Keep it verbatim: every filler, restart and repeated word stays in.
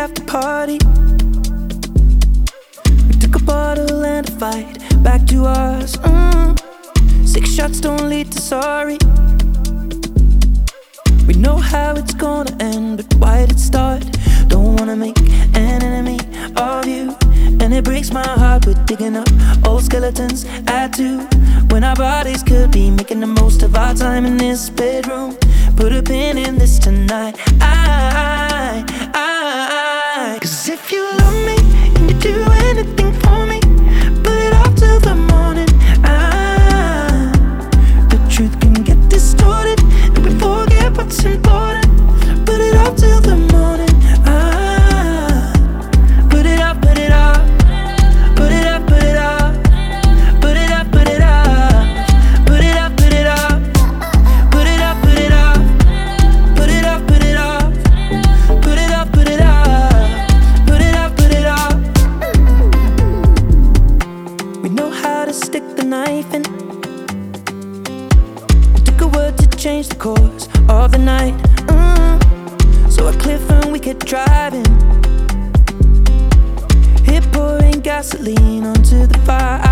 after party. We took a bottle and a fight back to us. mm. Six shots don't lead to sorry. We know how it's gonna end, but why did it start? Don't wanna make an enemy of you, and it breaks my heart we're digging up old skeletons at two, when our bodies could be making the most of our time in this bedroom. Put a pin in this tonight. I, I, I Cause if you love me and you do anything for me, put it off till the morning. I, the truth can get distorted and we forget what's important. Put it off till the morning. I, put it off, put it off. Put it up, put it up. Put it up, put it up. Put it up, put it up. Put it up, put it up. Put it up, put it up. Put it up, put it up. Put it up, put it up. We know how to stick the knife in. It took a word to change the course of the night. mm. So a cliff and we kept driving, hit pouring gasoline onto the fire.